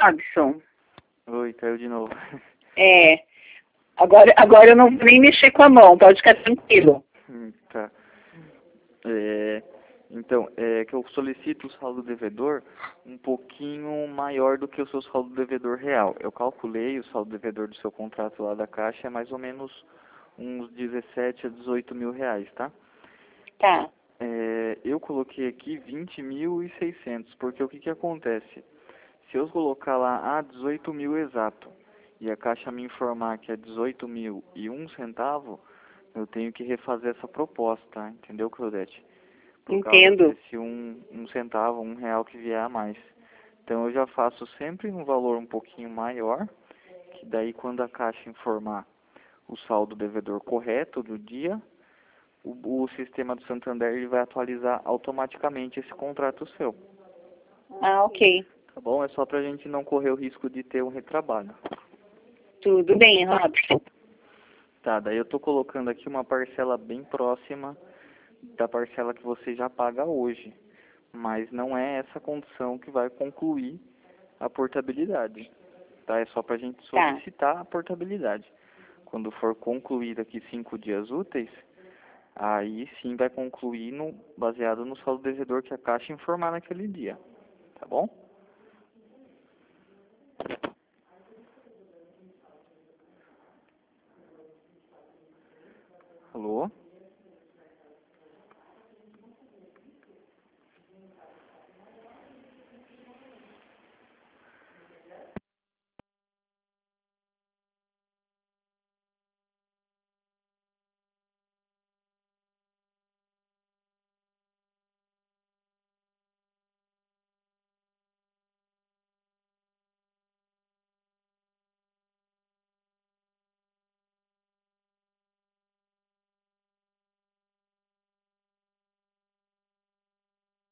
Robson. Oi, caiu de novo. É, agora eu não vou nem mexer com a mão, pode ficar tranquilo. Tá. Então, é que eu solicito o saldo devedor um pouquinho maior do que o seu saldo devedor real. Eu calculei o saldo devedor do seu contrato lá da Caixa é mais ou menos uns 17 a 18 mil reais, tá? Tá. Eu coloquei aqui 20.600, porque o que acontece? Se eu colocar lá 18 mil exato e a Caixa me informar que é 18 mil e um centavo, eu tenho que refazer essa proposta, entendeu, Claudete? Por causa Entendo. desse um centavo, R$ 1 que vier a mais. Então eu já faço sempre um valor um pouquinho maior, que daí quando a Caixa informar o saldo devedor correto do dia, o sistema do Santander ele vai atualizar automaticamente esse contrato seu. Ah, ok. Tá bom? É só pra gente não correr o risco de ter um retrabalho. Tudo bem, Robson. Tá, daí eu tô colocando aqui uma parcela bem próxima da parcela que você já paga hoje. Mas não é essa condição que vai concluir a portabilidade. Tá? É só pra gente Tá. solicitar a portabilidade. Quando for concluído aqui 5 dias úteis, aí sim vai concluir baseado no saldo devedor que a Caixa informar naquele dia. Tá bom?